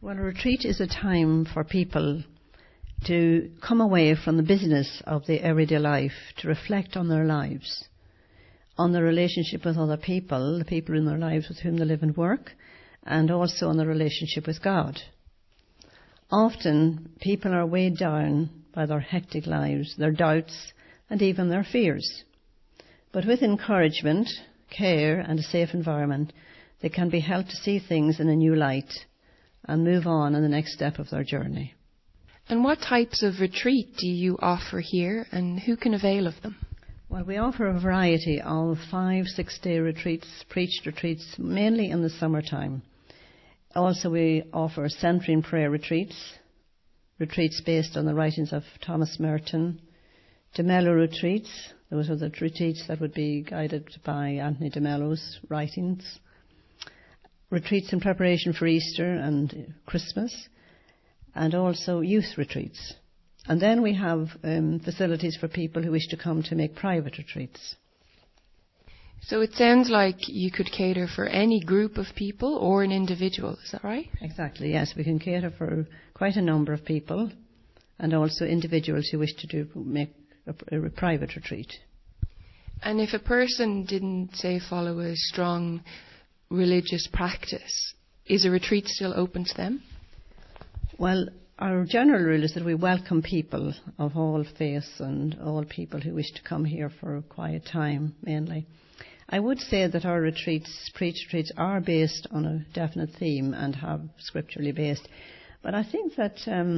Well, a retreat is a time for people to come away from the business of the everyday life, to reflect on their lives, on their relationship with other people, the people in their lives with whom they live and work, and also on their relationship with God. Often, people are weighed down by their hectic lives, their doubts, and even their fears. But with encouragement, care, and a safe environment, they can be helped to see things in a new light and move on in the next step of their journey. And what types of retreat do you offer here, and who can avail of them? Well, we offer a variety of 5-6 day retreats, preached retreats, mainly in the summertime. Also, we offer centering prayer retreats, retreats based on the writings of Thomas Merton, de Mello retreats. Those are the retreats that would be guided by Anthony de Mello's writings. Retreats in preparation for Easter and Christmas, and also youth retreats. And then we have facilities for people who wish to come to make private retreats. So it sounds like you could cater for any group of people or an individual, is that right? Exactly, yes. We can cater for quite a number of people and also individuals who wish to make a private retreat. And if a person didn't, say, follow a strong religious practice, is a retreat still open to them? Well, our general rule is that we welcome people of all faiths and all people who wish to come here for a quiet time, mainly. I would say that our retreats, preached retreats, are based on a definite theme and have scripturally based. But I think that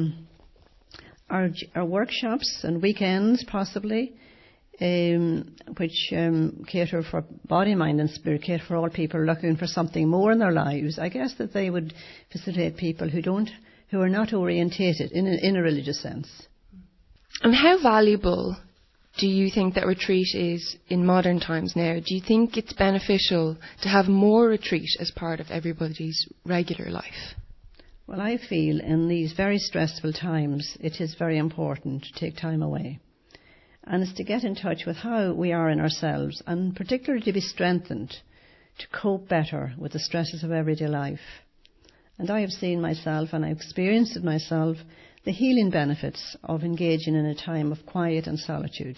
our workshops and weekends, possibly, which cater for body, mind and spirit, cater for all people looking for something more in their lives. I guess that they would facilitate people who are not orientated in a religious sense. And how valuable do you think that retreat is in modern times now? Do you think it's beneficial to have more retreat as part of everybody's regular life? Well, I feel in these very stressful times it is very important to take time away. And it's to get in touch with how we are in ourselves, and particularly to be strengthened to cope better with the stresses of everyday life. And I have seen myself, and I've experienced it myself, the healing benefits of engaging in a time of quiet and solitude.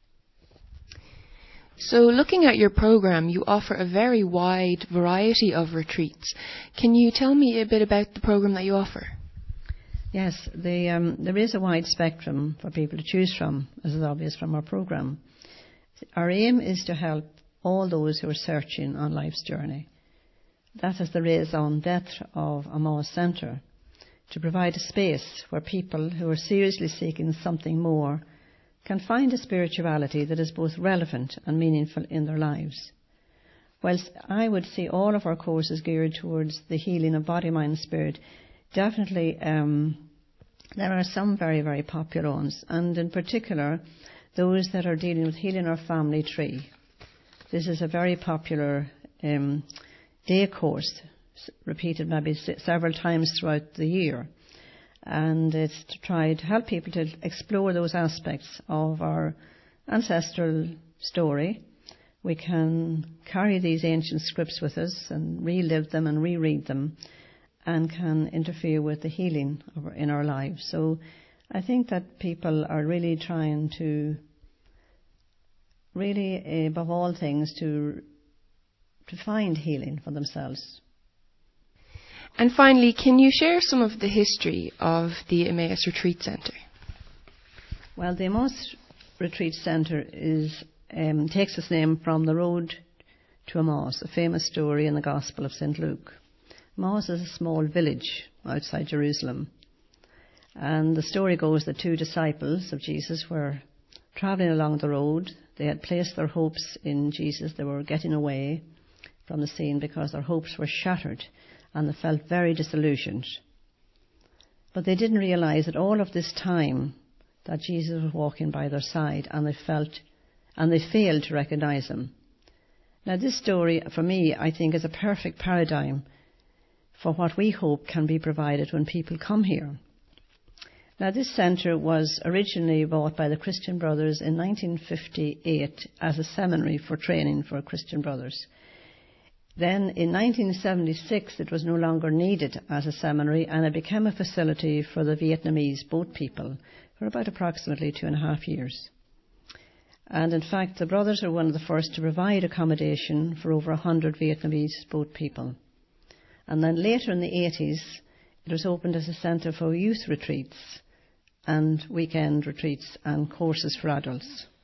So looking at your program, you offer a very wide variety of retreats. Can you tell me a bit about the program that you offer? Yes, there is a wide spectrum for people to choose from, as is obvious from our program. Our aim is to help all those who are searching on life's journey. That is the raison d'etre of Emmaus Centre, to provide a space where people who are seriously seeking something more can find a spirituality that is both relevant and meaningful in their lives. Whilst I would see all of our courses geared towards the healing of body, mind and spirit, definitely there are some very, very popular ones, and in particular those that are dealing with healing our family tree. This is a very popular day course, repeated maybe several times throughout the year. And it's to try to help people to explore those aspects of our ancestral story. We can carry these ancient scripts with us and relive them and reread them, and can interfere with the healing in our lives. So I think that people are really trying to, really above all things, to find healing for themselves. And finally, can you share some of the history of the Emmaus Retreat Centre? Well, the Emmaus Retreat Centre takes its name from the road to Emmaus, a famous story in the Gospel of St. Luke. Emmaus is a small village outside Jerusalem. And the story goes that 2 disciples of Jesus were travelling along the road. They had placed their hopes in Jesus. They were getting away from the scene because their hopes were shattered and they felt very disillusioned. But they didn't realise that all of this time that Jesus was walking by their side, and they failed to recognise him. Now this story, for me, I think is a perfect paradigm for what we hope can be provided when people come here. Now this centre was originally bought by the Christian Brothers in 1958 as a seminary for training for Christian Brothers. Then in 1976 it was no longer needed as a seminary, and it became a facility for the Vietnamese boat people for about approximately 2.5 years. And in fact the brothers were one of the first to provide accommodation for over 100 Vietnamese boat people. And then later in the 80s it was opened as a centre for youth retreats and weekend retreats and courses for adults.